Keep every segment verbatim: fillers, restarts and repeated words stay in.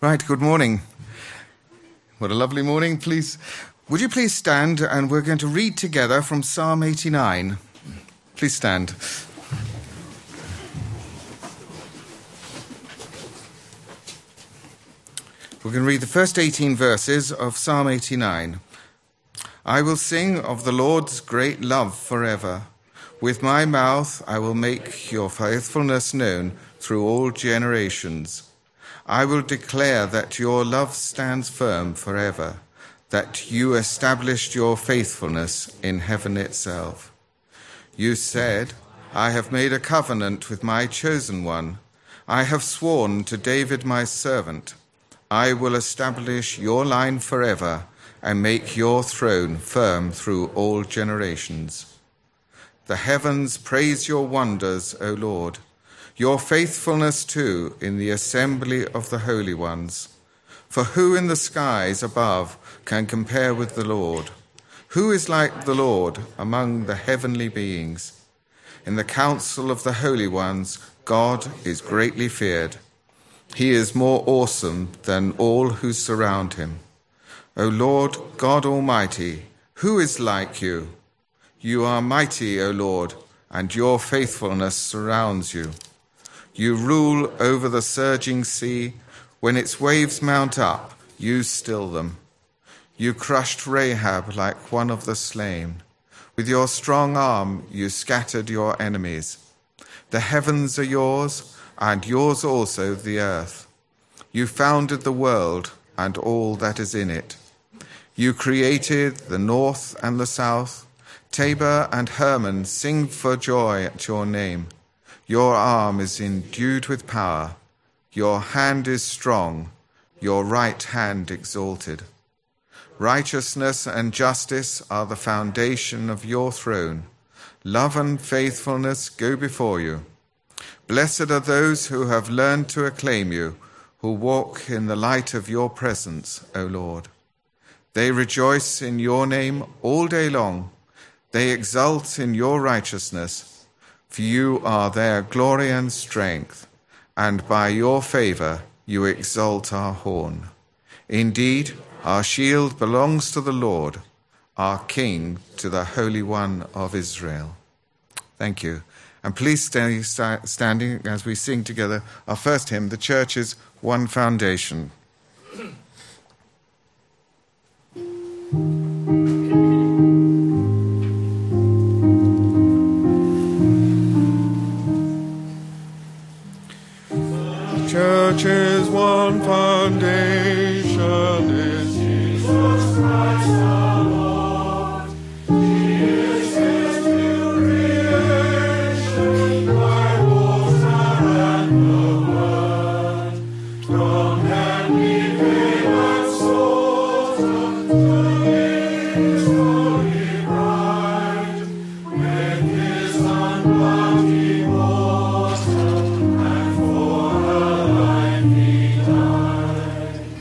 Right, good morning. What a lovely morning. Please, would you please stand, and we're going to read together from Psalm eighty-nine. Please stand. We're going to read the first eighteen verses of Psalm eighty-nine. I will sing of the Lord's great love forever. With my mouth I will make your faithfulness known through all generations. I will declare that your love stands firm forever, that you established your faithfulness in heaven itself. You said, I have made a covenant with my chosen one. I have sworn to David my servant. I will establish your line forever and make your throne firm through all generations. The heavens praise your wonders, O Lord, your faithfulness too in the assembly of the holy ones. For who in the skies above can compare with the Lord? Who is like the Lord among the heavenly beings? In the council of the holy ones, God is greatly feared. He is more awesome than all who surround him. O Lord God Almighty, who is like you? You are mighty, O Lord, and your faithfulness surrounds you. You rule over the surging sea. When its waves mount up, you still them. You crushed Rahab like one of the slain. With your strong arm, you scattered your enemies. The heavens are yours, and yours also the earth. You founded the world and all that is in it. You created the north and the south. Tabor and Hermon sing for joy at your name. Your arm is endued with power. Your hand is strong. Your right hand exalted. Righteousness and justice are the foundation of your throne. Love and faithfulness go before you. Blessed are those who have learned to acclaim you, who walk in the light of your presence, O Lord. They rejoice in your name all day long. They exult in your righteousness. For you are their glory and strength, and by your favor you exalt our horn. Indeed, our shield belongs to the Lord, our King to the Holy One of Israel. Thank you. And please stay standing as we sing together our first hymn, The Church's One Foundation. Church's one foundation is Jesus Christ the Lord. He is his new creation by water and the word. From heavenly fame and souls to his holy bride, with his unblood he bought her, and for her life he died.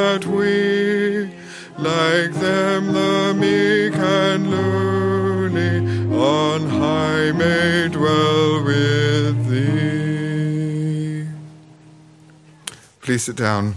that we, like them the meek and lowly, on high may dwell with thee. Please sit down.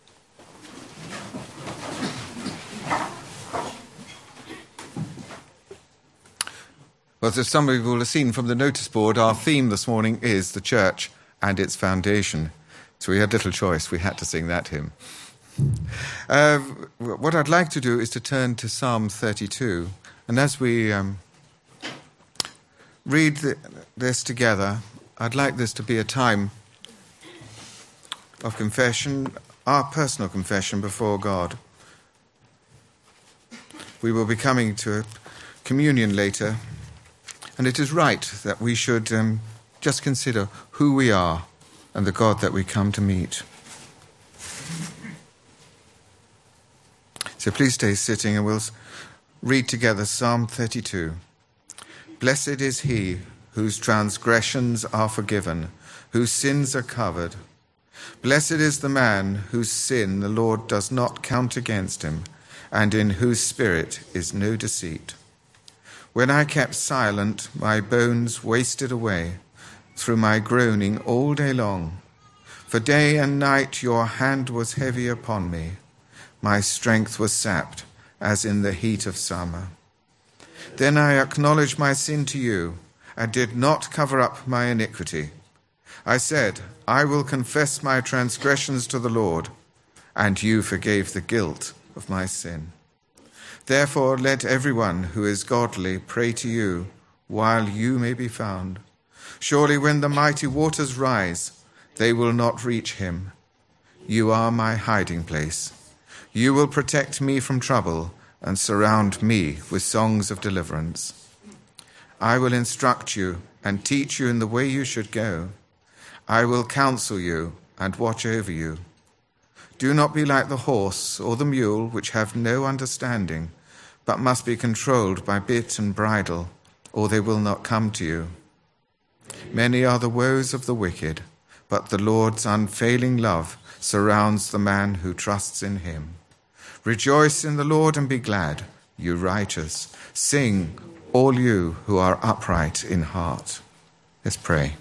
Well, as some of you will have seen from the notice board, our theme this morning is the church and its foundation. So we had little choice. We had to sing that hymn. Uh, what I'd like to do is to turn to Psalm thirty-two. And as we um, read the, this together, I'd like this to be a time of confession, our personal confession before God. We will be coming to communion later. And it is right that we should um, just consider who we are and the God that we come to meet. So please stay sitting and we'll read together Psalm thirty-two. Blessed is he whose transgressions are forgiven, whose sins are covered. Blessed is the man whose sin the Lord does not count against him, and in whose spirit is no deceit. When I kept silent, my bones wasted away through my groaning all day long. For day and night your hand was heavy upon me. My strength was sapped, as in the heat of summer. Then I acknowledged my sin to you, and did not cover up my iniquity. I said, I will confess my transgressions to the Lord, and you forgave the guilt of my sin. Therefore, let everyone who is godly pray to you while you may be found. Surely when the mighty waters rise, they will not reach him. You are my hiding place. You will protect me from trouble and surround me with songs of deliverance. I will instruct you and teach you in the way you should go. I will counsel you and watch over you. Do not be like the horse or the mule, which have no understanding, but must be controlled by bit and bridle, or they will not come to you. Many are the woes of the wicked, but the Lord's unfailing love surrounds the man who trusts in him. Rejoice in the Lord and be glad, you righteous. Sing, all you who are upright in heart. Let's pray.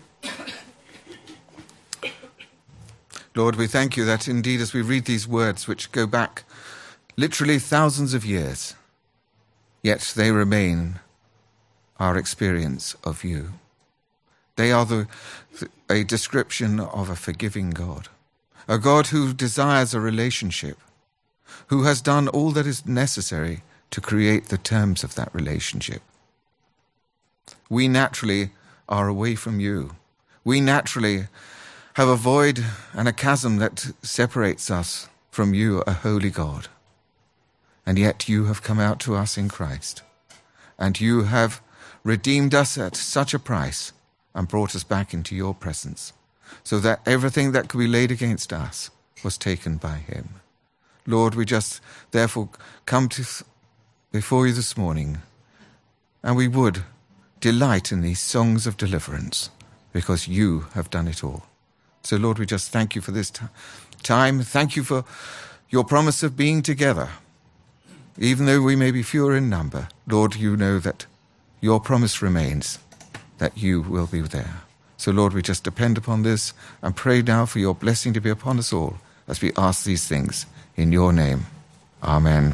Lord, we thank you that indeed as we read these words, which go back literally thousands of years, yet they remain our experience of you. They are the, a description of a forgiving God, a God who desires a relationship, who has done all that is necessary to create the terms of that relationship. We naturally are away from you. We naturally have a void and a chasm that separates us from you, a holy God. And yet you have come out to us in Christ, and you have redeemed us at such a price and brought us back into your presence, so that everything that could be laid against us was taken by him. Lord, we just therefore come to before you this morning, and we would delight in these songs of deliverance, because you have done it all. So Lord, we just thank you for this t- time. Thank you for your promise of being together. Even though we may be fewer in number, Lord, you know that your promise remains, that you will be there. So, Lord, we just depend upon this and pray now for your blessing to be upon us all as we ask these things in your name. Amen.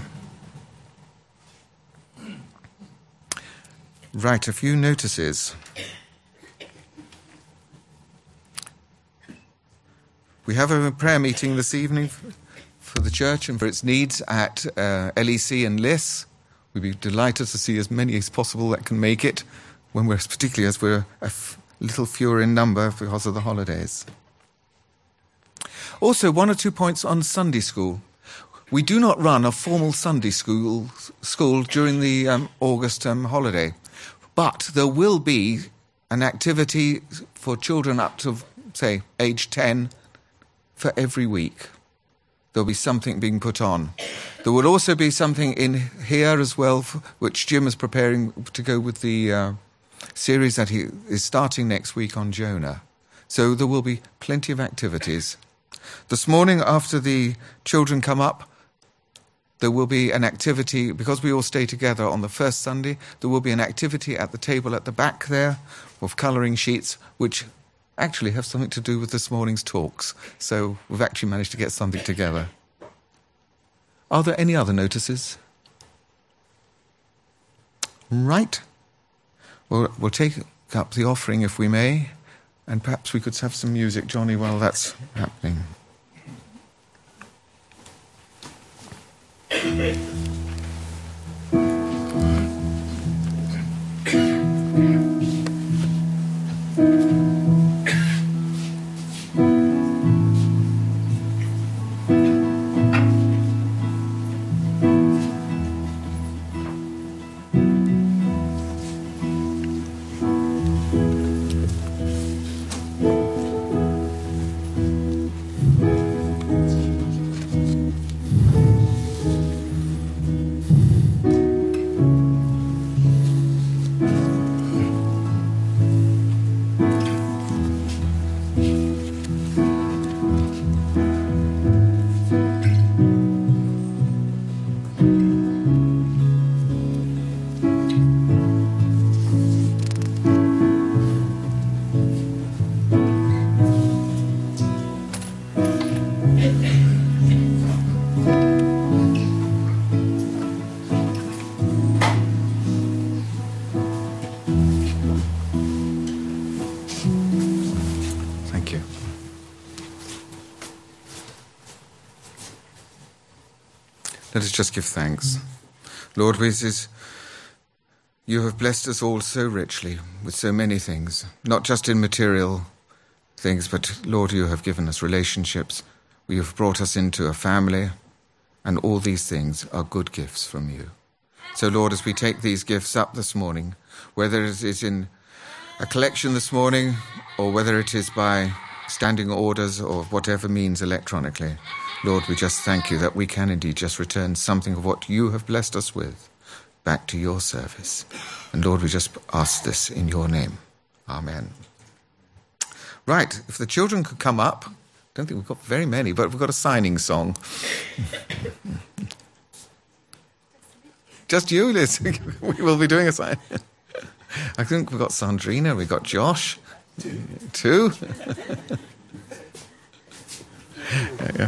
Right, a few notices. We have a prayer meeting this evening for the church and for its needs at uh, L E C and L I S. We'd be delighted to see as many as possible that can make it, when we're particularly as we're a f- little fewer in number because of the holidays. Also, one or two points on Sunday school. We do not run a formal Sunday school school during the um, August um, holiday, but there will be an activity for children up to, say, age ten for every week. There'll be something being put on. There will also be something in here as well, which Jim is preparing to go with the uh, series that he is starting next week on Jonah. So there will be plenty of activities. This morning, after the children come up, there will be an activity, because we all stay together on the first Sunday, there will be an activity at the table at the back there of colouring sheets, which actually have something to do with this morning's talks. So we've actually managed to get something together. Are there any other notices? Right. Well, we'll take up the offering if we may, and perhaps we could have some music, Johnny, while that's happening. Let us just give thanks. Lord, Jesus, you have blessed us all so richly with so many things, not just in material things, but Lord, you have given us relationships. You have brought us into a family, and all these things are good gifts from you. So Lord, as we take these gifts up this morning, whether it is in a collection this morning, or whether it is by standing orders or whatever means electronically, Lord, we just thank you that we can indeed just return something of what you have blessed us with back to your service. And Lord, we just ask this in your name. Amen. Right, if the children could come up. I don't think we've got very many, but we've got a signing song. Just you, Liz. We will be doing a sign. I think we've got Sandrina, we've got Josh. Two. Two. There you go.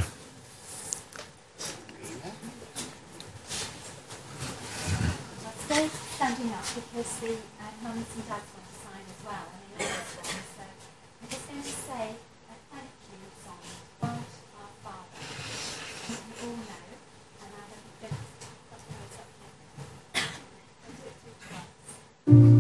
They're standing up because the uh, mums and dads want to sign as well, and they know this one, so I'm just going to say a thank you song, God our Father, as we all know, and I don't think that's the words up here. I'll do it through twice.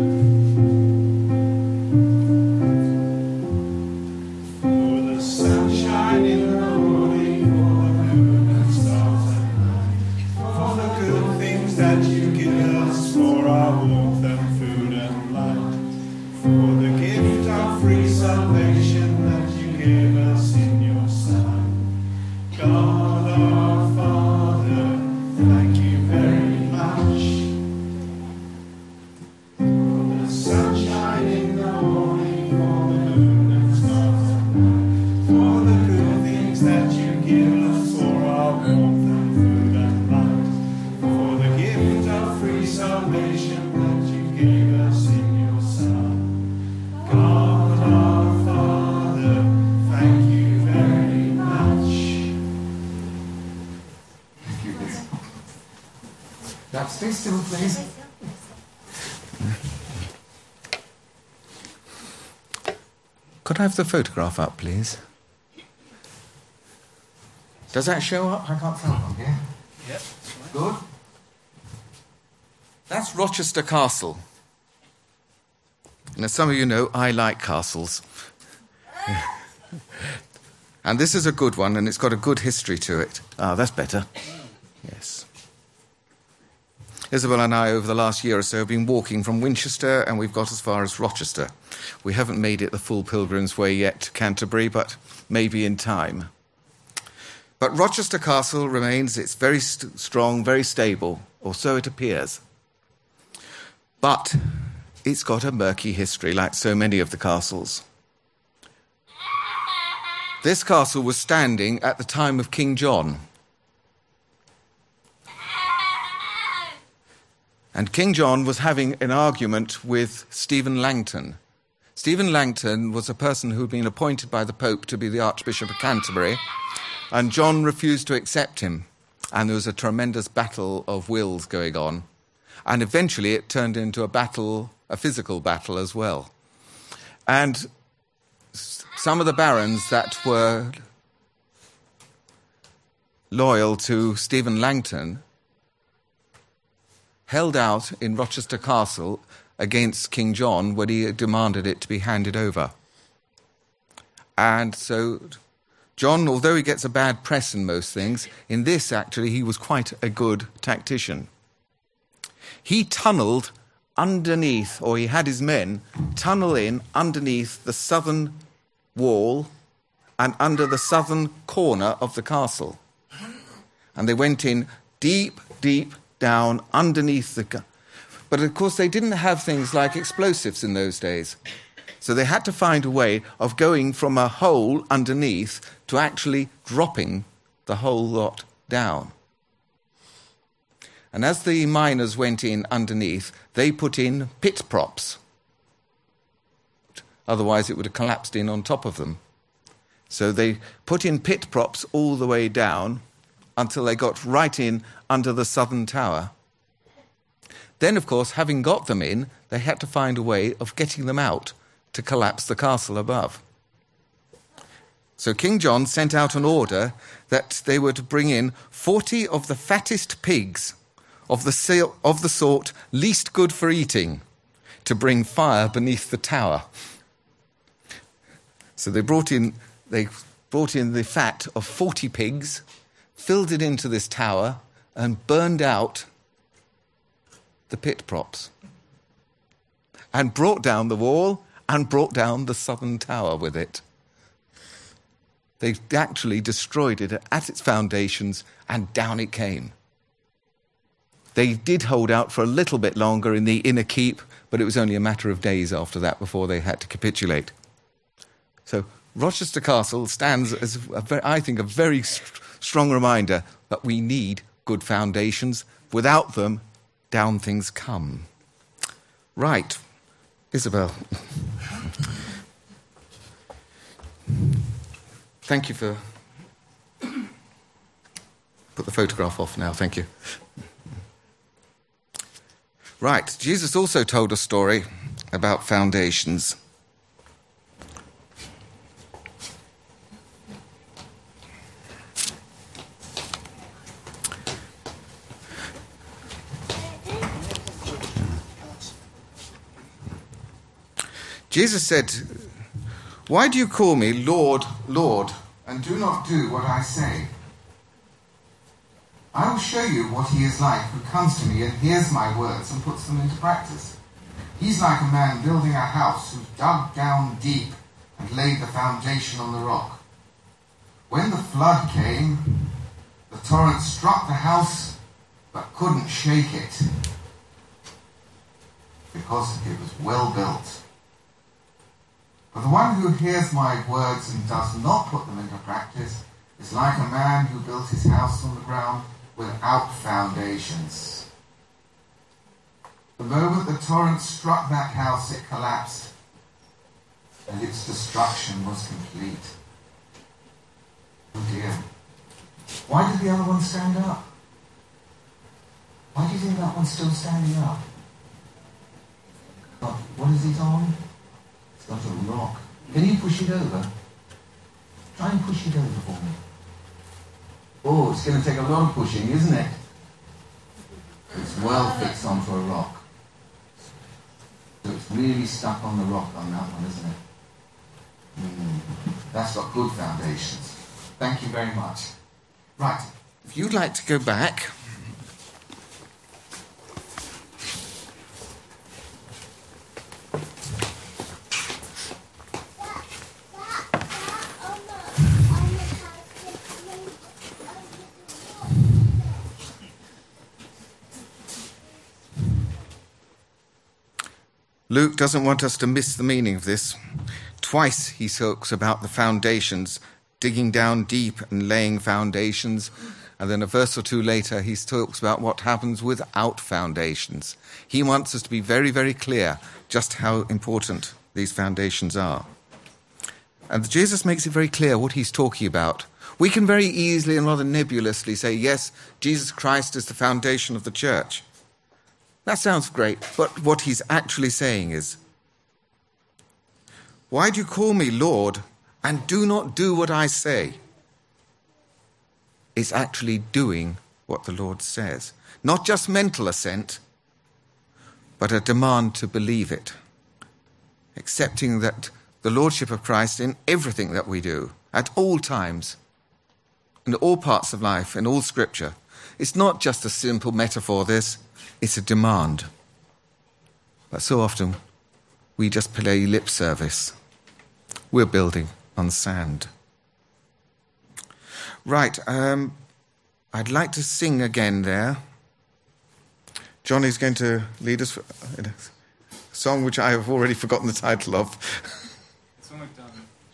For the sunshine in the morning, for the moon and stars at night, for the good things that you give us, for our warmth and food and light, for the gift of free salvation that you gave us in your Son. God our Father, thank you very much. For the sunshine in the morning, for the moon and stars at night, for the good things that you give us, for our warmth and food and light, for the gift of free salvation that you gave us in your Son. God our Father, thank you very much. Now stay still, please. Could I have the photograph up, please? Does that show up? I can't tell from here. Yep. Good. That's Rochester Castle. And as some of you know, I like castles. And this is a good one, and it's got a good history to it. Ah, that's better. Yes. Isabel and I, over the last year or so, have been walking from Winchester, and we've got as far as Rochester. We haven't made it the full Pilgrim's Way yet to Canterbury, but maybe in time. But Rochester Castle remains, it's very st- strong, very stable, or so it appears. But it's got a murky history, like so many of the castles. This castle was standing at the time of King John. And King John was having an argument with Stephen Langton. Stephen Langton was a person who'd been appointed by the Pope to be the Archbishop of Canterbury, and John refused to accept him. And there was a tremendous battle of wills going on. And eventually it turned into a battle, a physical battle as well. And some of the barons that were loyal to Stephen Langton held out in Rochester Castle against King John when he demanded it to be handed over. And so John, although he gets a bad press in most things, in this actually he was quite a good tactician. He tunnelled underneath, or he had his men tunnel in underneath the southern wall and under the southern corner of the castle. And they went in deep, deep down underneath the... But of course they didn't have things like explosives in those days. So they had to find a way of going from a hole underneath to actually dropping the whole lot down. And as the miners went in underneath, they put in pit props. Otherwise it would have collapsed in on top of them. So they put in pit props all the way down until they got right in under the southern tower. Then, of course, having got them in, they had to find a way of getting them out to collapse the castle above. So King John sent out an order that they were to bring in forty of the fattest pigs of the, of the sort least good for eating to bring fire beneath the tower. So they brought in, they brought in the fat of forty pigs, filled it into this tower, and burned out the pit props, and brought down the wall and brought down the southern tower with it. They actually destroyed it at its foundations, and down it came. They did hold out for a little bit longer in the inner keep, but it was only a matter of days after that before they had to capitulate. So Rochester Castle stands as, a very, I think, a very st- strong reminder that we need good foundations. Without them, down things come. Right, Isabel. Thank you for... Put the photograph off now, thank you. Right, Jesus also told a story about foundations. Jesus said, "Why do you call me Lord, Lord, and do not do what I say? I will show you what he is like who comes to me and hears my words and puts them into practice. He's like a man building a house who dug down deep and laid the foundation on the rock. When the flood came, the torrent struck the house but couldn't shake it because it was well built. But the one who hears my words and does not put them into practice is like a man who built his house on the ground without foundations. The moment the torrent struck that house, it collapsed, and its destruction was complete." Oh dear. Why did the other one stand up? Why do you think that one's still standing up? Oh, what is it on? It's got a rock. Can you push it over? Try and push it over for me. Oh, it's going to take a lot of pushing, isn't it? It's well fixed onto a rock. So it's really stuck on the rock on that one, isn't it? Mm, that's got good foundations. Thank you very much. Right, if you'd like to go back... Luke doesn't want us to miss the meaning of this. Twice he talks about the foundations, digging down deep and laying foundations. And then a verse or two later, he talks about what happens without foundations. He wants us to be very, very clear just how important these foundations are. And Jesus makes it very clear what he's talking about. We can very easily and rather nebulously say, yes, Jesus Christ is the foundation of the church. That sounds great, but what he's actually saying is, why do you call me Lord and do not do what I say? It's actually doing what the Lord says. Not just mental assent, but a demand to believe it. Accepting that the Lordship of Christ in everything that we do, at all times, in all parts of life, in all Scripture. It's not just a simple metaphor, this. It's a demand. But so often, we just play lip service. We're building on sand. Right, um, I'd like to sing again there. Johnny's going to lead us in a song which I have already forgotten the title of. It's almost done.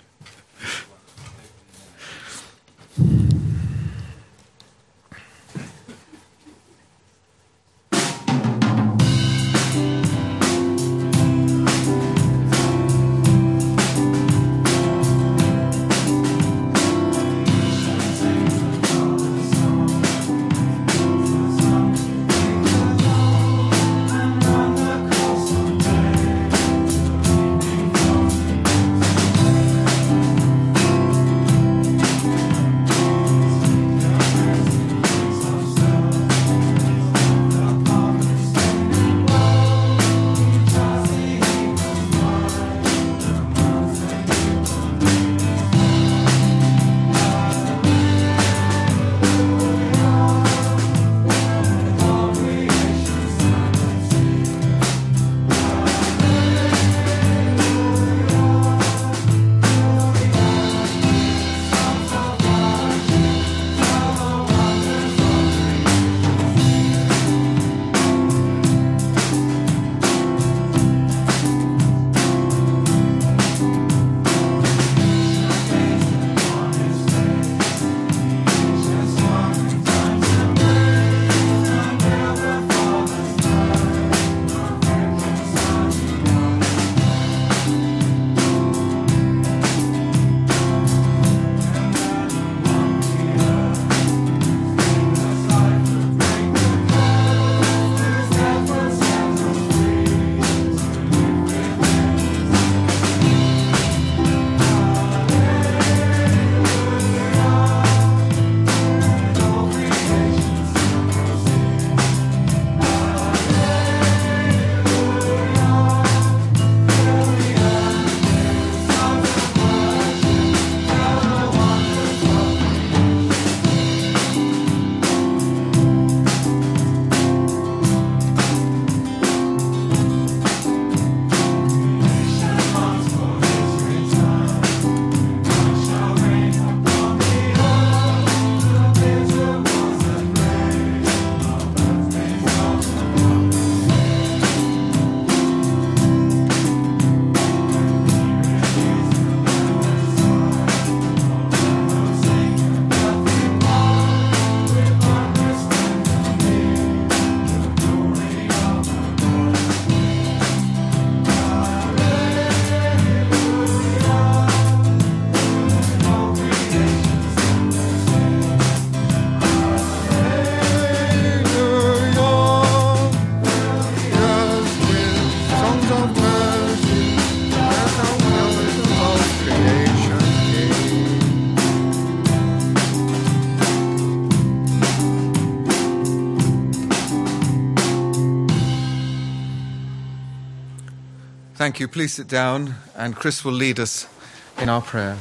Thank you. Please sit down, and Chris will lead us in our prayer.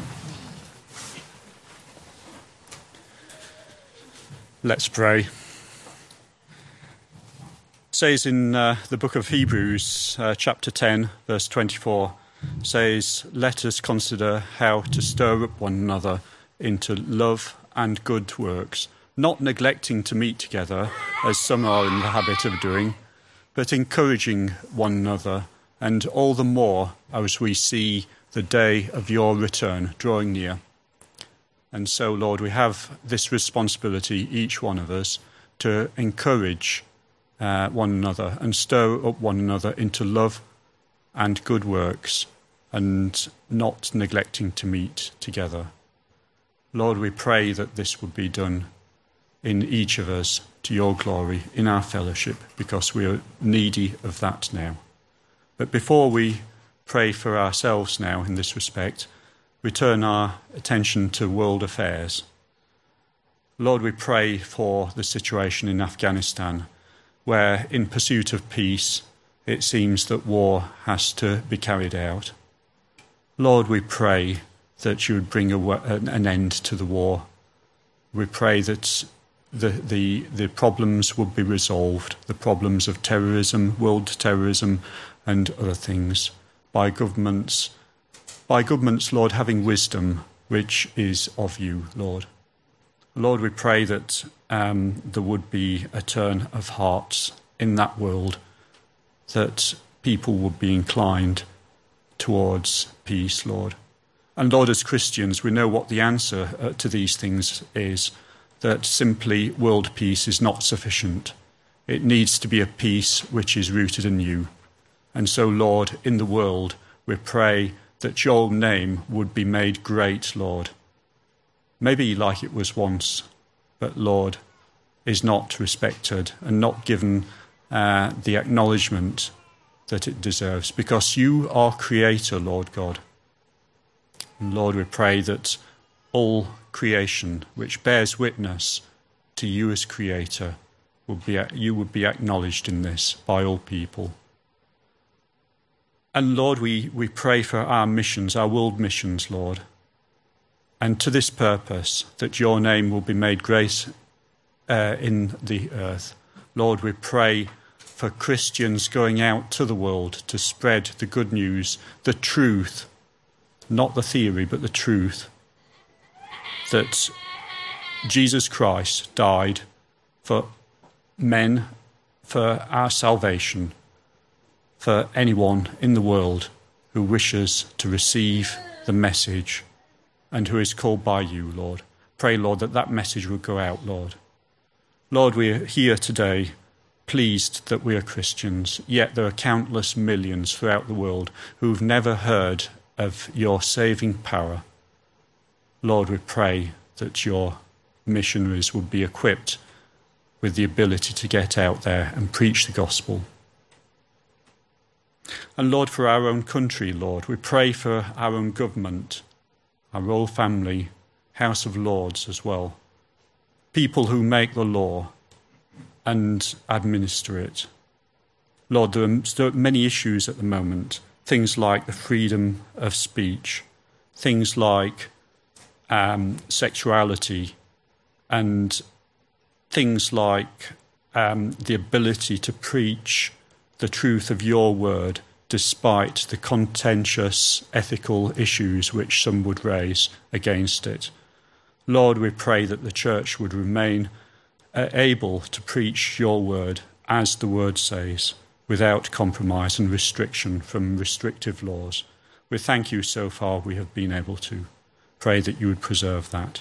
Let's pray. It says in uh, the book of Hebrews, uh, chapter ten, verse twenty-four, says, "Let us consider how to stir up one another into love and good works, not neglecting to meet together, as some are in the habit of doing, but encouraging one another, and all the more as we see the day of your return drawing near." And so, Lord, we have this responsibility, each one of us, to encourage uh, one another and stir up one another into love and good works, and not neglecting to meet together. Lord, we pray that this would be done in each of us to your glory, in our fellowship, because we are needy of that now. But before we pray for ourselves now in this respect, we turn our attention to world affairs. Lord, we pray for the situation in Afghanistan, where in pursuit of peace, it seems that war has to be carried out. Lord, we pray that you would bring a, an end to the war. We pray that the, the, the problems would be resolved, the problems of terrorism, world terrorism, and other things, by governments, by governments, Lord, having wisdom, which is of you, Lord. Lord, we pray that um, there would be a turn of hearts in that world, that people would be inclined towards peace, Lord. And Lord, as Christians, we know what the answer uh, to these things is, that simply world peace is not sufficient. It needs to be a peace which is rooted in you. And so, Lord, in the world, we pray that your name would be made great, Lord. Maybe like it was once, but, Lord, is not respected and not given uh, the acknowledgement that it deserves, because you are Creator, Lord God. And Lord, we pray that all creation which bears witness to you as Creator, would be, you would be acknowledged in this by all people. And Lord, we, we pray for our missions, our world missions, Lord. And to this purpose, that your name will be made great uh, in the earth. Lord, we pray for Christians going out to the world to spread the good news, the truth, not the theory, but the truth, that Jesus Christ died for men, for our salvation, for anyone in the world who wishes to receive the message and who is called by you, Lord. Pray, Lord, that that message will go out, Lord. Lord, we are here today pleased that we are Christians, yet there are countless millions throughout the world who've never heard of your saving power. Lord, we pray that your missionaries would be equipped with the ability to get out there and preach the gospel. And Lord, for our own country, Lord, we pray for our own government, our royal family, House of Lords as well, people who make the law and administer it. Lord, there are, there are many issues at the moment, things like the freedom of speech, things like um, sexuality, and things like um, the ability to preach the truth of your word despite the contentious ethical issues which some would raise against it. Lord, we pray that the church would remain uh, able to preach your word as the word says, without compromise and restriction from restrictive laws. We thank you so far we have been able to. Pray that you would preserve that.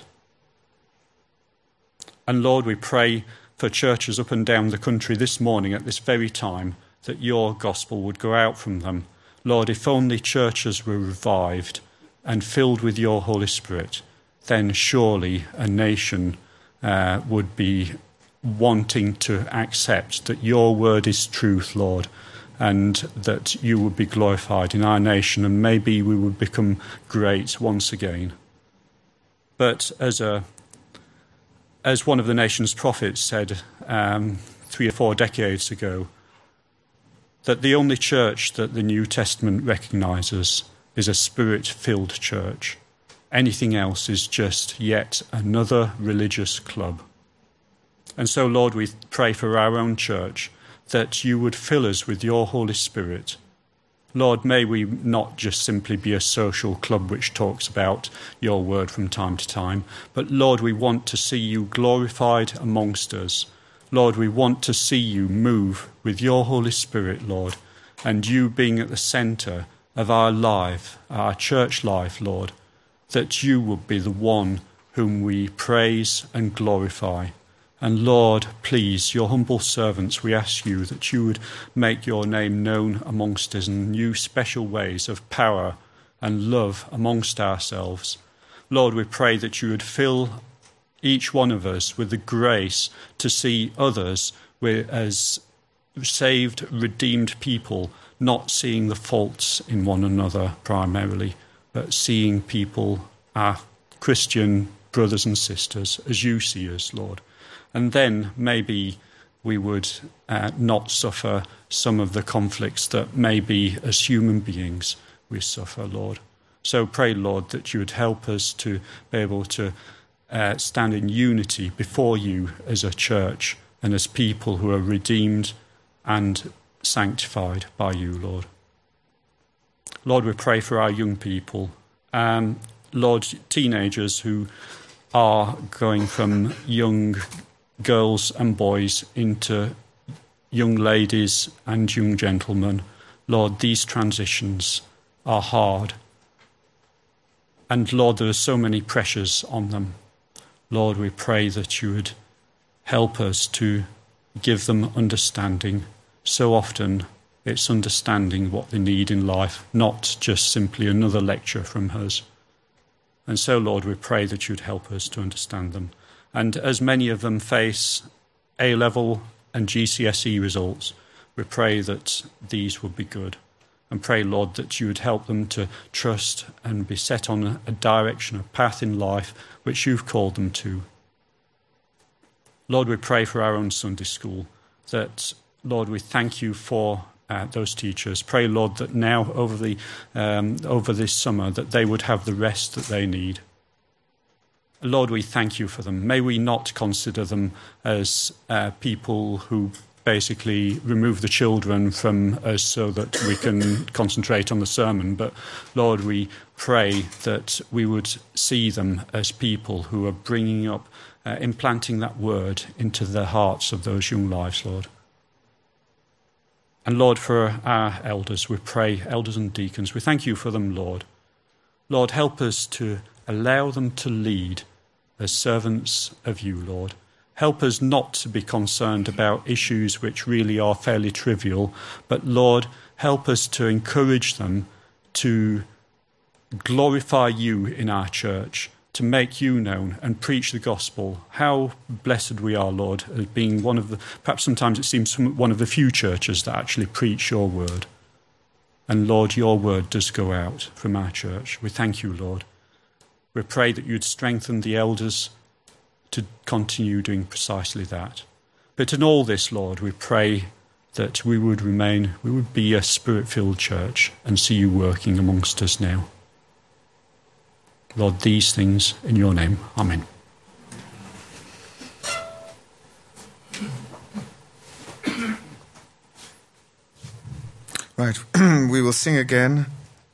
And Lord, we pray for churches up and down the country this morning at this very time, that your gospel would go out from them. Lord, if only churches were revived and filled with your Holy Spirit, then surely a nation uh, would be wanting to accept that your word is truth, Lord, and that you would be glorified in our nation, and maybe we would become great once again. But as a as one of the nation's prophets said um, three or four decades ago, that the only church that the New Testament recognises is a spirit-filled church. Anything else is just yet another religious club. And so, Lord, we pray for our own church, that you would fill us with your Holy Spirit. Lord, may we not just simply be a social club which talks about your word from time to time, but Lord, we want to see you glorified amongst us. Lord, we want to see you move with your Holy Spirit, Lord, and you being at the centre of our life, our church life, Lord, that you would be the one whom we praise and glorify. And Lord, please, your humble servants, we ask you that you would make your name known amongst us in new special ways of power and love amongst ourselves. Lord, we pray that you would fill each one of us with the grace to see others as saved, redeemed people, not seeing the faults in one another primarily, but seeing people, our Christian brothers and sisters, as you see us, Lord. And then maybe we would uh, not suffer some of the conflicts that maybe as human beings we suffer, Lord. So pray, Lord, that you would help us to be able to uh, stand in unity before you as a church and as people who are redeemed and sanctified by you, Lord. Lord, we pray for our young people. Um, Lord, teenagers who are going from young girls and boys into young ladies and young gentlemen. Lord, these transitions are hard. And Lord, there are so many pressures on them. Lord, we pray that you would help us to give them understanding. So often it's understanding what they need in life, not just simply another lecture from us. And so, Lord, we pray that you'd help us to understand them. And as many of them face A-level and G C S E results, we pray that these would be good. And pray, Lord, that you would help them to trust and be set on a direction, a path in life which you've called them to. Lord, we pray for our own Sunday school, that, Lord, we thank you for uh, those teachers. Pray, Lord, that now over the um, over this summer that they would have the rest that they need. Lord, we thank you for them. May we not consider them as uh, people who basically remove the children from us so that we can concentrate on the sermon. But, Lord, we pray that we would see them as people who are bringing up, uh, implanting that word into the hearts of those young lives, Lord. And, Lord, for our elders, we pray, elders and deacons, we thank you for them, Lord. Lord, help us to allow them to lead as servants of you, Lord. Help us not to be concerned about issues which really are fairly trivial, but, Lord, help us to encourage them to glorify you in our church, to make you known and preach the gospel. How blessed we are, Lord, as being one of the, perhaps sometimes it seems one of the few churches that actually preach your word. And, Lord, your word does go out from our church. We thank you, Lord. We pray that you'd strengthen the elders to continue doing precisely that. But in all this, Lord, we pray that we would remain, we would be a spirit-filled church and see you working amongst us now. Lord, these things in your name. Amen. Right, we will sing again.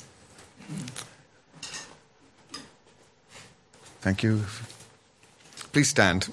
Thank you. Please stand.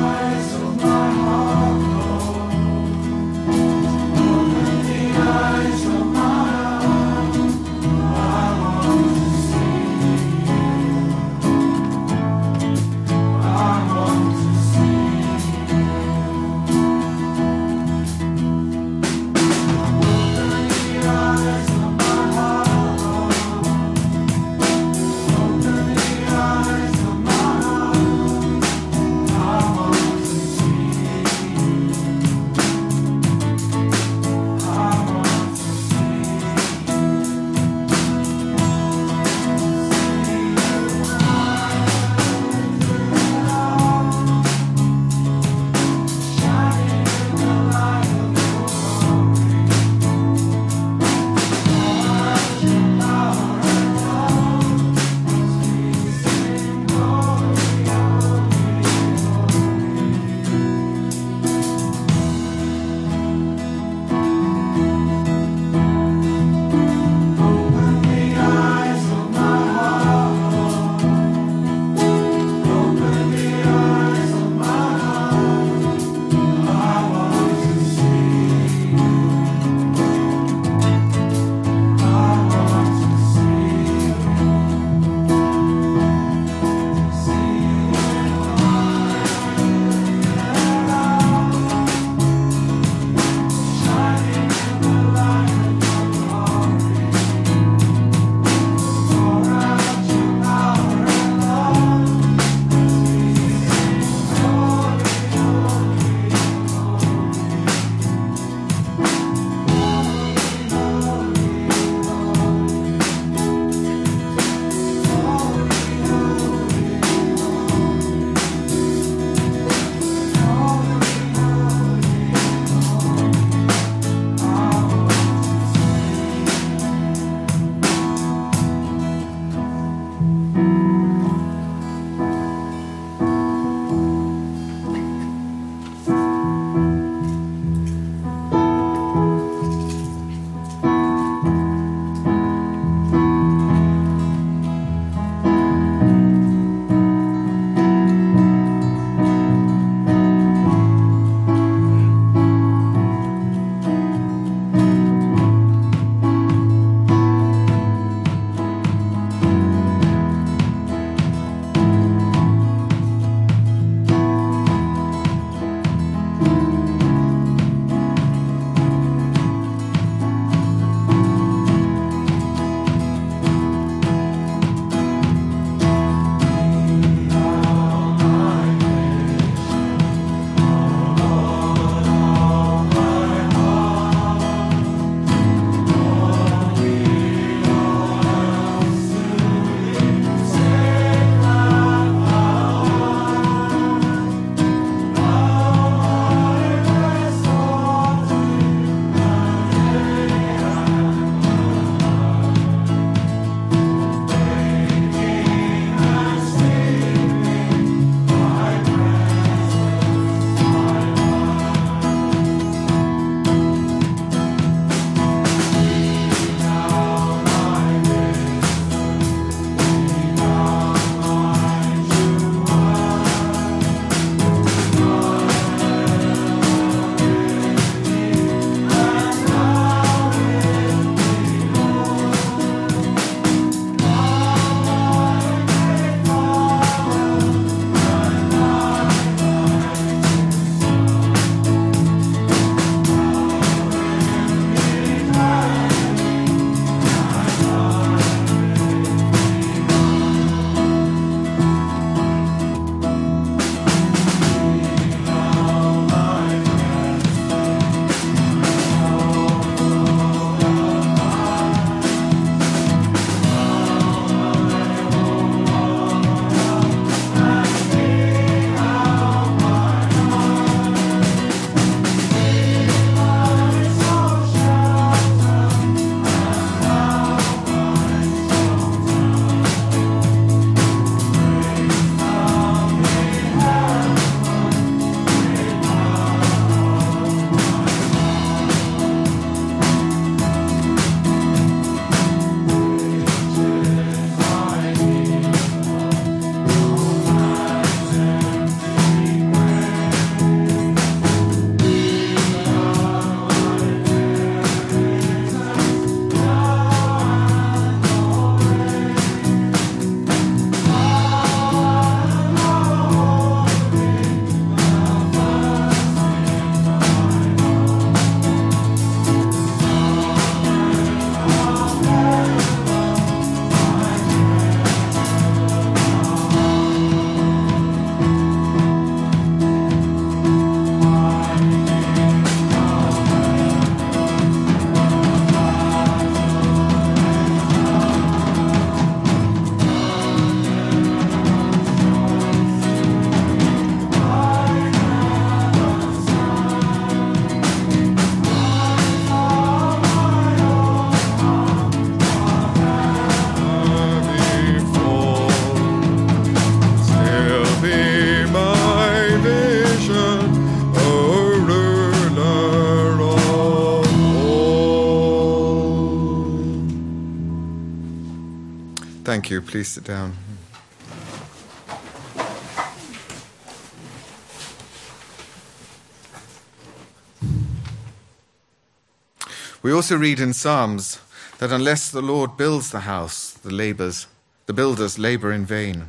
Eyes Thank you. Please sit down. We also read in Psalms that unless the Lord builds the house, the labors, the builders labor in vain.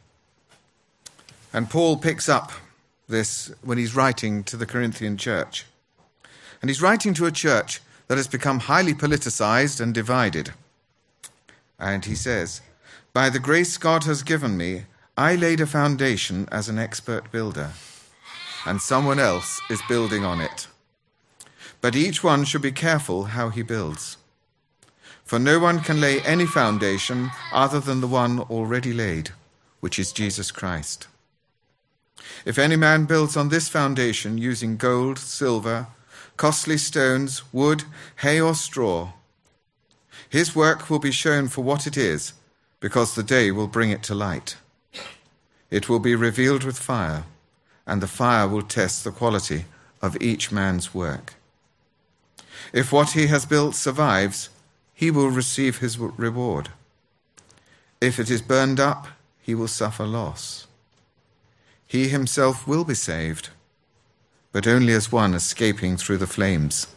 And Paul picks up this when he's writing to the Corinthian church. And he's writing to a church that has become highly politicized and divided. And he says, "By the grace God has given me, I laid a foundation as an expert builder, and someone else is building on it. But each one should be careful how he builds. For no one can lay any foundation other than the one already laid, which is Jesus Christ. If any man builds on this foundation using gold, silver, costly stones, wood, hay, or straw, his work will be shown for what it is, because the day will bring it to light. It will be revealed with fire, and the fire will test the quality of each man's work. If what he has built survives, he will receive his reward. If it is burned up, he will suffer loss. He himself will be saved, but only as one escaping through the flames."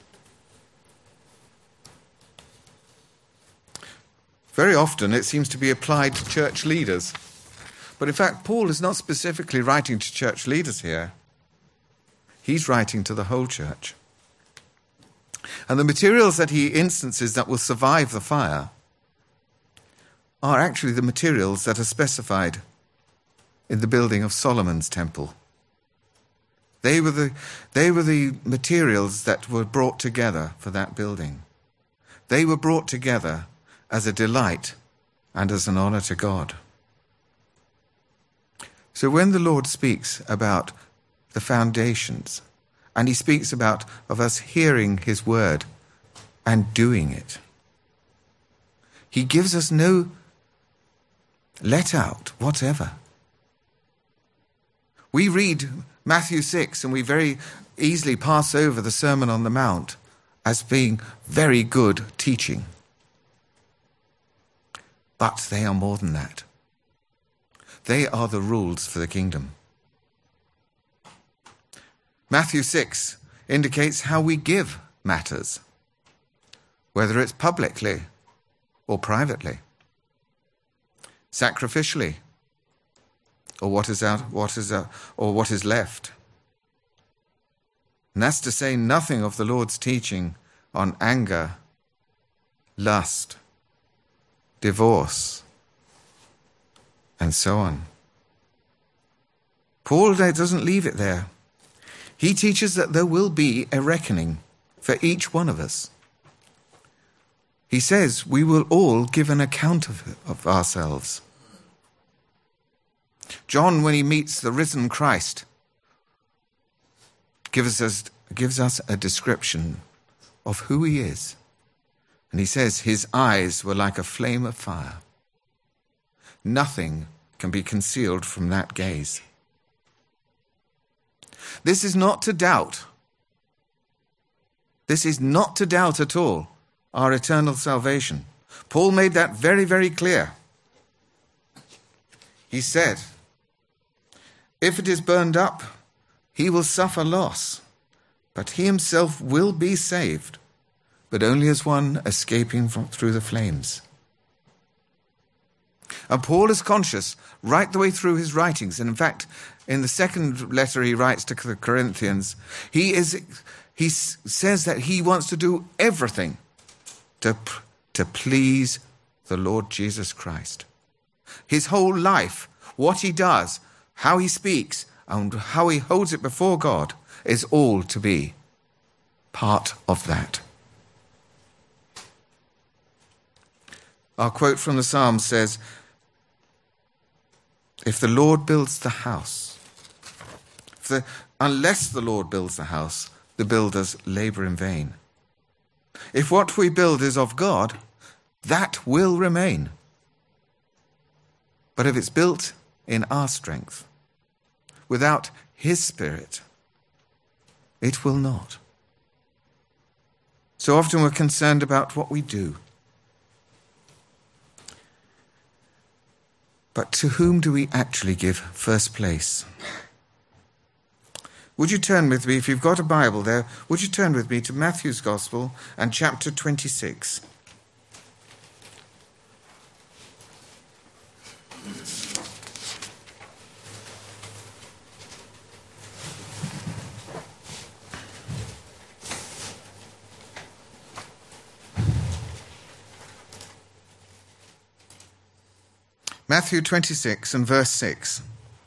Very often it seems to be applied to church leaders. But in fact, Paul is not specifically writing to church leaders here. He's writing to the whole church. And the materials that he instances that will survive the fire are actually the materials that are specified in the building of Solomon's temple. They were the, they were the materials that were brought together for that building. They were brought together as a delight and as an honor to God. So when the Lord speaks about the foundations, and he speaks about of us hearing his word and doing it, he gives us no let out whatever. We read Matthew six and we very easily pass over the Sermon on the Mount as being very good teaching. But they are more than that. They are the rules for the kingdom. Matthew six indicates how we give matters, whether it's publicly or privately, sacrificially, or what is out, what is out, or what is left. And that's to say nothing of the Lord's teaching on anger, lust, divorce, and so on. Paul doesn't leave it there. He teaches that there will be a reckoning for each one of us. He says we will all give an account of, of ourselves. John, when he meets the risen Christ, gives us, gives us a description of who he is. And he says his eyes were like a flame of fire. Nothing can be concealed from that gaze. This is not to doubt. This is not to doubt at all our eternal salvation. Paul made that very, very clear. He said, if it is burned up, he will suffer loss, but he himself will be saved, but only as one escaping from, through the flames. And Paul is conscious right the way through his writings. And in fact, in the second letter he writes to the Corinthians, he is he says that he wants to do everything to, to please the Lord Jesus Christ. His whole life, what he does, how he speaks, and how he holds it before God is all to be part of that. Our quote from the Psalms says, if the Lord builds the house, if the, unless the Lord builds the house, the builders labor in vain. If what we build is of God, that will remain. But if it's built in our strength, without his Spirit, it will not. So often we're concerned about what we do. But to whom do we actually give first place? Would you turn with me, if you've got a Bible there, would you turn with me to Matthew's Gospel and chapter twenty-six? Matthew twenty-six and verse six.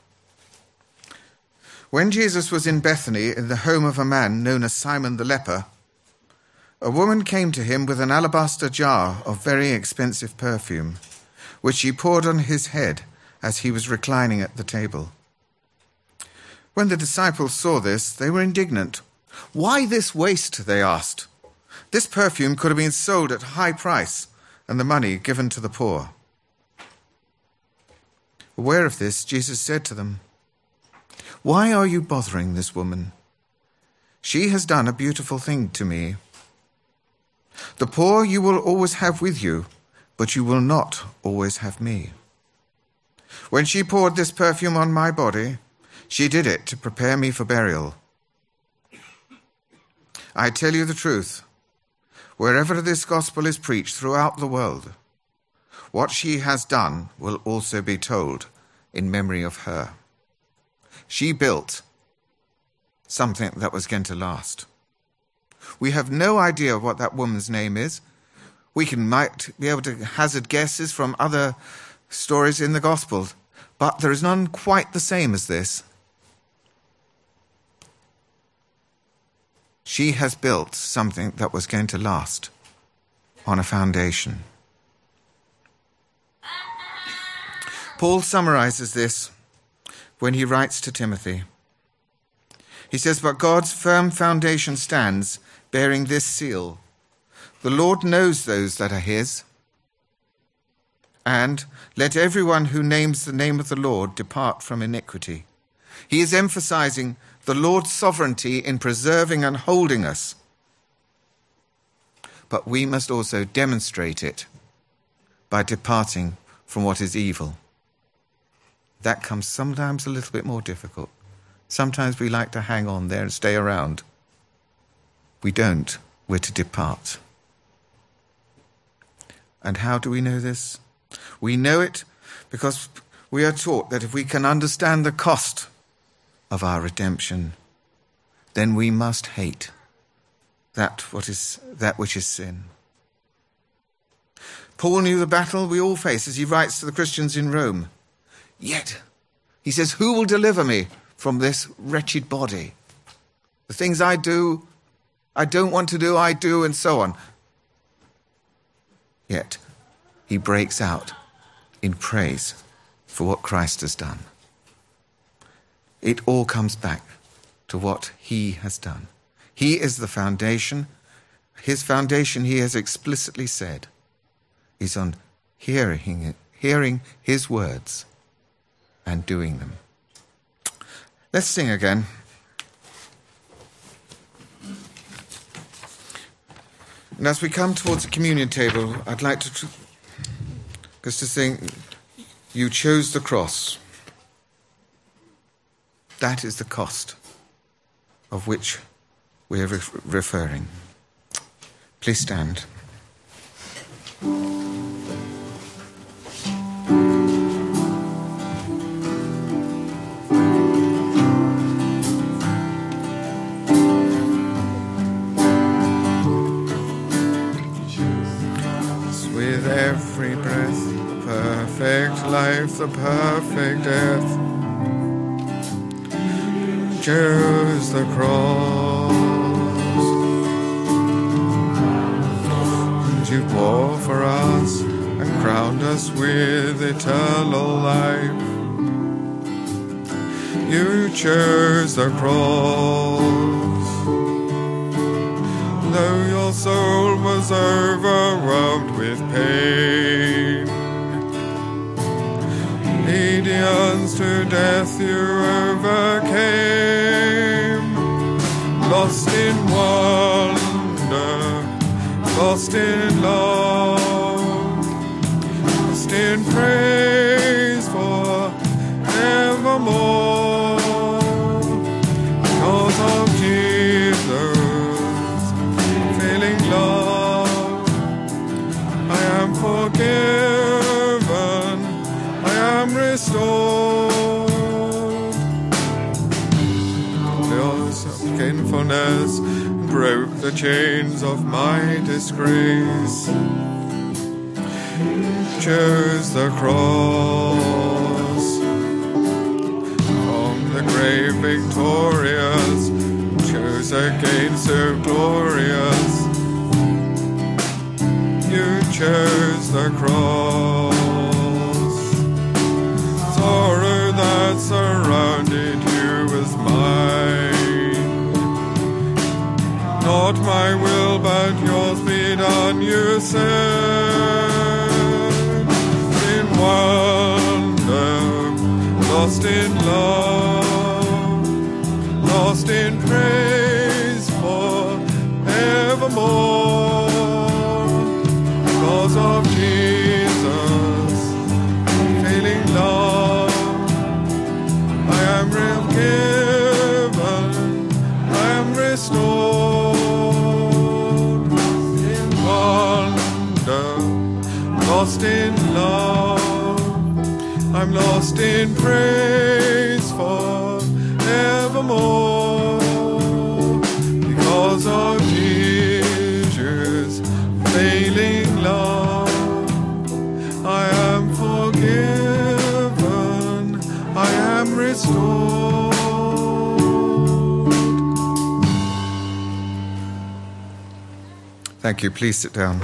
When Jesus was in Bethany, in the home of a man known as Simon the leper, a woman came to him with an alabaster jar of very expensive perfume, which she poured on his head as he was reclining at the table. When the disciples saw this, they were indignant. "Why this waste?" they asked. "This perfume could have been sold at a high price and the money given to the poor." Aware of this, Jesus said to them, "Why are you bothering this woman? She has done a beautiful thing to me. The poor you will always have with you, but you will not always have me. When she poured this perfume on my body, she did it to prepare me for burial. I tell you the truth, wherever this gospel is preached throughout the world, what she has done will also be told in memory of her. She built something that was going to last." We have no idea what that woman's name is. We can might be able to hazard guesses from other stories in the Gospel, but there is none quite the same as this. She has built something that was going to last on a foundation. Paul summarizes this when he writes to Timothy. He says, "But God's firm foundation stands, bearing this seal. The Lord knows those that are his. And let everyone who names the name of the Lord depart from iniquity." He is emphasizing the Lord's sovereignty in preserving and holding us. But we must also demonstrate it by departing from what is evil. That comes sometimes a little bit more difficult. Sometimes we like to hang on there and stay around. We don't. We're to depart. And how do we know this? We know it because we are taught that if we can understand the cost of our redemption, then we must hate that what is that which is sin. Paul knew the battle we all face as he writes to the Christians in Rome. Yet, he says, "Who will deliver me from this wretched body? The things I do, I don't want to do, I do," and so on. Yet, he breaks out in praise for what Christ has done. It all comes back to what he has done. He is the foundation. His foundation, he has explicitly said, is on hearing it, hearing his words and doing them. Let's sing again. And as we come towards the communion table, I'd like to tr- just to sing, "You chose the cross." That is the cost of which we are re- referring. Please stand. With every breath, the perfect life, the perfect death, chose the cross. And you bore for us and crowned us with eternal life. You chose the cross. Though your soul was overwhelmed with pain, obedience to death you overcame. Lost in wonder, lost in love, lost in praise for restored. Loss of painfulness broke the chains of my disgrace. Chose the cross from the grave victorious. Chose again so glorious. You chose the cross. Sorrow that surrounded you was mine. Not my will but yours be done, you said. In wonder, lost in love, lost in praise forevermore. Because of Jesus, failing love, I am forgiven, I am restored. In wonder, lost in love, I'm lost in praise forevermore. Because of Jesus, failing love, I am forgiven, I am restored. Thank you. Please sit down.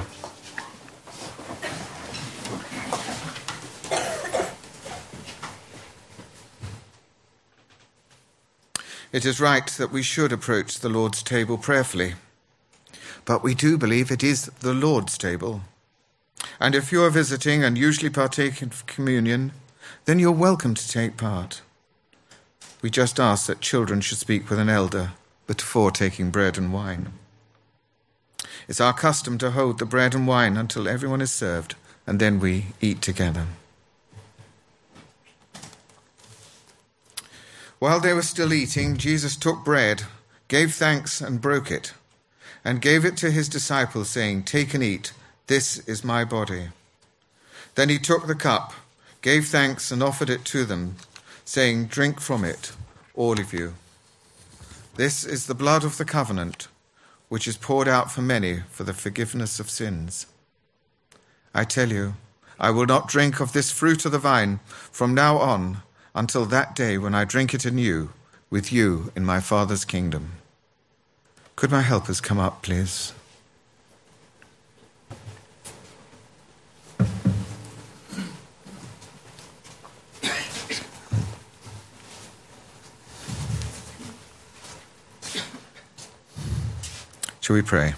It is right that we should approach the Lord's table prayerfully. But we do believe it is the Lord's table. And if you are visiting and usually partake in communion, then you're welcome to take part. We just ask that children should speak with an elder before taking bread and wine. It's our custom to hold the bread and wine until everyone is served, and then we eat together. While they were still eating, Jesus took bread, gave thanks and broke it, and gave it to his disciples, saying, "Take and eat, this is my body." Then he took the cup, gave thanks and offered it to them, saying, "Drink from it, all of you. This is the blood of the covenant, which is poured out for many for the forgiveness of sins. I tell you, I will not drink of this fruit of the vine from now on until that day when I drink it anew with you in my Father's kingdom." Could my helpers come up, please? Shall we pray?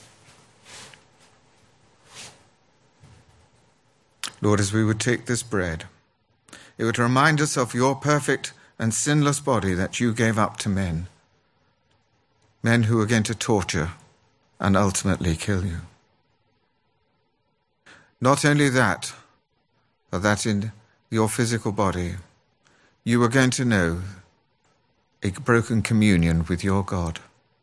Lord, as we would take this bread, it would remind us of your perfect and sinless body that you gave up to men, men who were going to torture and ultimately kill you. Not only that, but that in your physical body, you were going to know a broken communion with your God.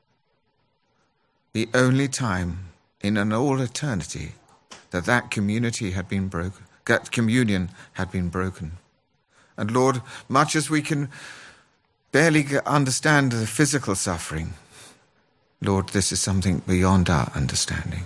The only time in an all eternity that that community had been broken, that communion had been broken. And Lord, much as we can barely understand the physical suffering, Lord, this is something beyond our understanding.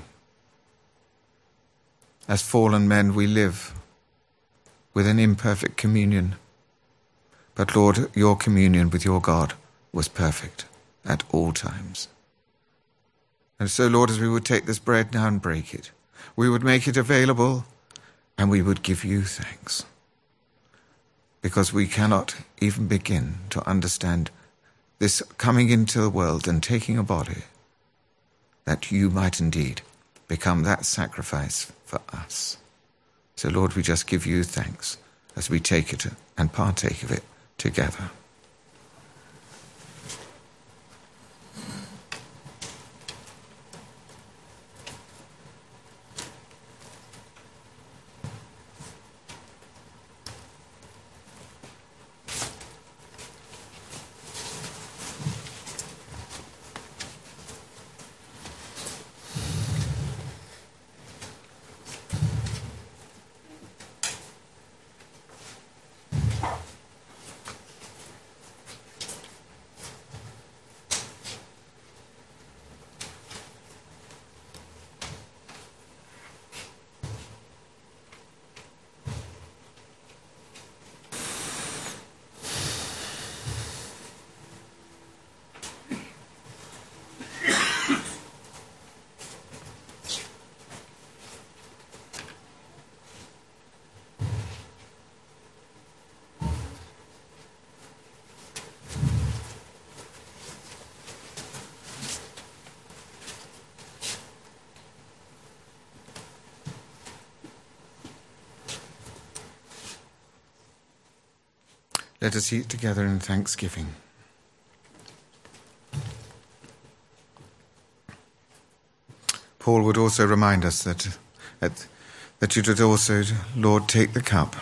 As fallen men, we live with an imperfect communion. But Lord, your communion with your God was perfect at all times. And so, Lord, as we would take this bread now and break it, we would make it available and we would give you thanks. Because we cannot even begin to understand this coming into the world and taking a body, that you might indeed become that sacrifice for us. So, Lord, we just give you thanks as we take it and partake of it together. Let us eat together in thanksgiving. Paul would also remind us that, that, that you should also, Lord, take the cup.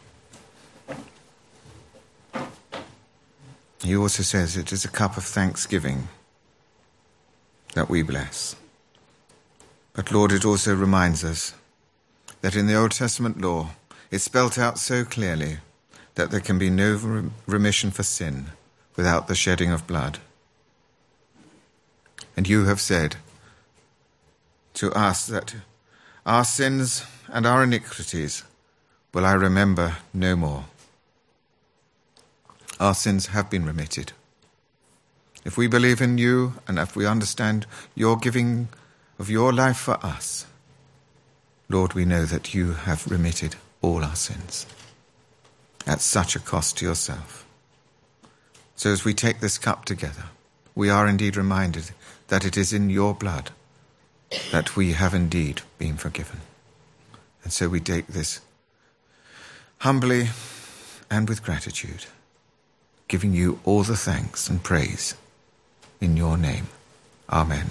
He also says it is a cup of thanksgiving that we bless. But Lord, it also reminds us that in the Old Testament law, it's spelt out so clearly that there can be no remission for sin without the shedding of blood. And you have said to us that our sins and our iniquities will I remember no more. Our sins have been remitted. If we believe in you and if we understand your giving of your life for us, Lord, we know that you have remitted all our sins at such a cost to yourself. So as we take this cup together, we are indeed reminded that it is in your blood that we have indeed been forgiven. And so we take this humbly and with gratitude, giving you all the thanks and praise in your name. Amen.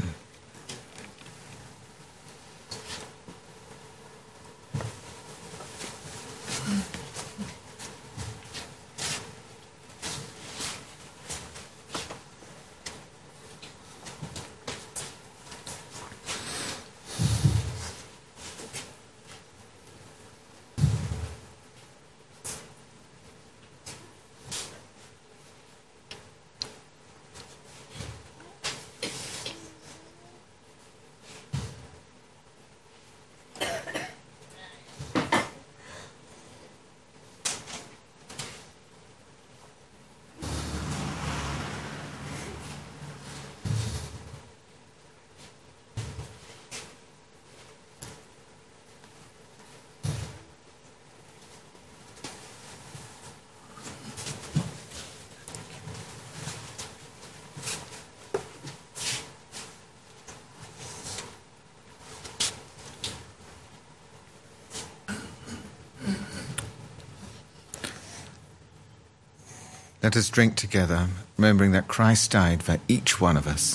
Let us drink together, remembering that Christ died for each one of us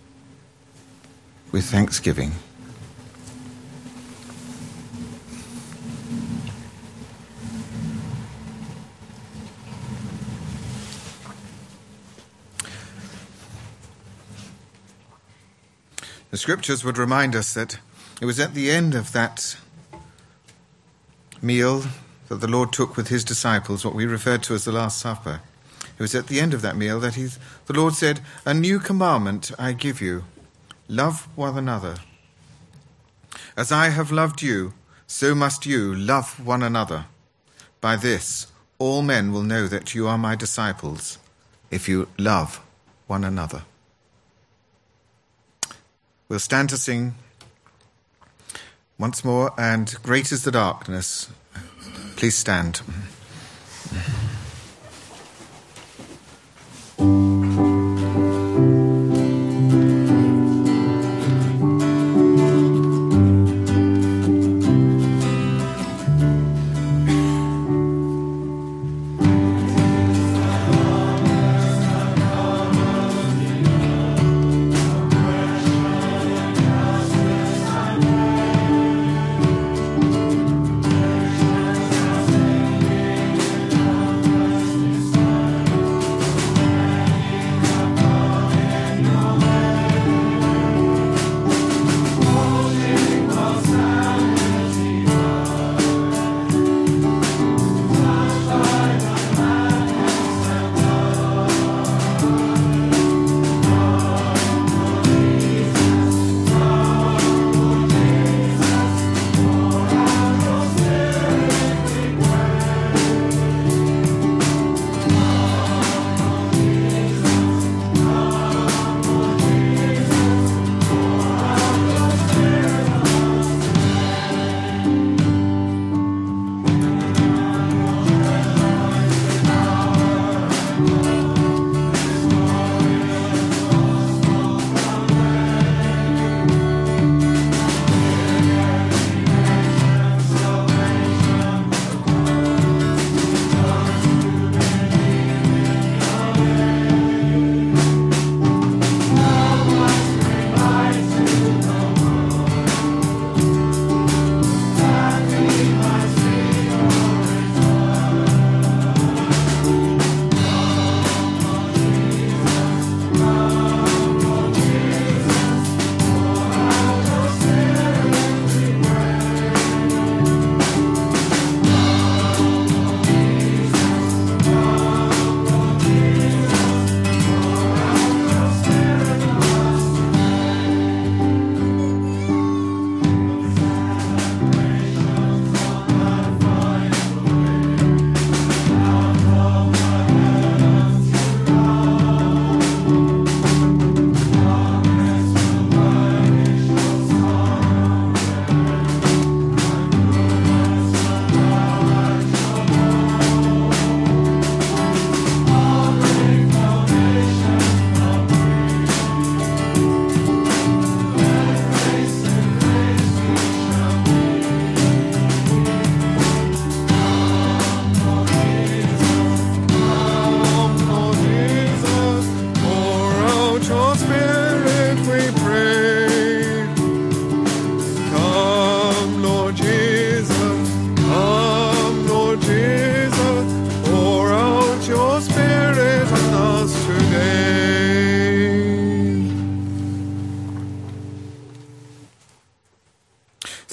with thanksgiving. The scriptures would remind us that it was at the end of that meal that the Lord took with his disciples, what we referred to as the Last Supper. It was at the end of that meal that he, the Lord said, "A new commandment I give you, love one another. As I have loved you, so must you love one another. By this, all men will know that you are my disciples, if you love one another." We'll stand to sing once more, and "Great is the Darkness." Please stand. Thank you.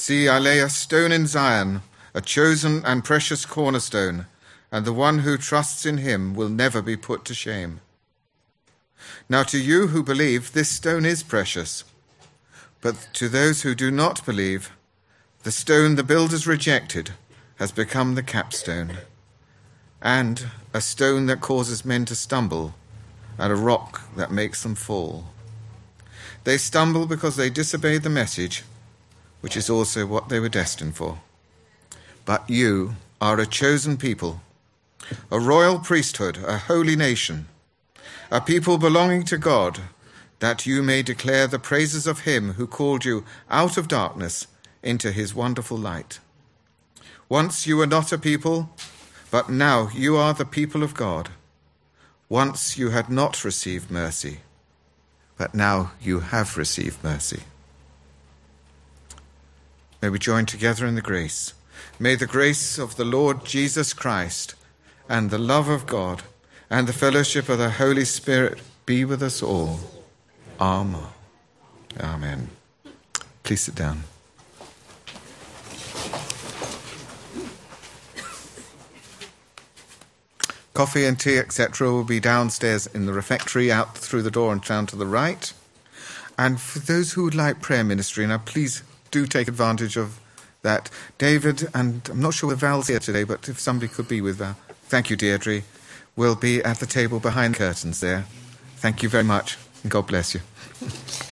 See, I lay a stone in Zion, a chosen and precious cornerstone, and the one who trusts in him will never be put to shame. Now to you who believe, this stone is precious. But to those who do not believe, the stone the builders rejected has become the capstone, and a stone that causes men to stumble, and a rock that makes them fall. They stumble because they disobeyed the message, which is also what they were destined for. But you are a chosen people, a royal priesthood, a holy nation, a people belonging to God, that you may declare the praises of him who called you out of darkness into his wonderful light. Once you were not a people, but now you are the people of God. Once you had not received mercy, but now you have received mercy. May we join together in the grace. May the grace of the Lord Jesus Christ and the love of God and the fellowship of the Holy Spirit be with us all. Amen. Amen. Please sit down. Coffee and tea, et cetera will be downstairs in the refectory, out through the door and down to the right. And for those who would like prayer ministry, now please do take advantage of that. David, and I'm not sure if Val's here today, but if somebody could be with Val. Thank you, Deirdre. We'll be at the table behind curtains there. Thank you very much, and God bless you.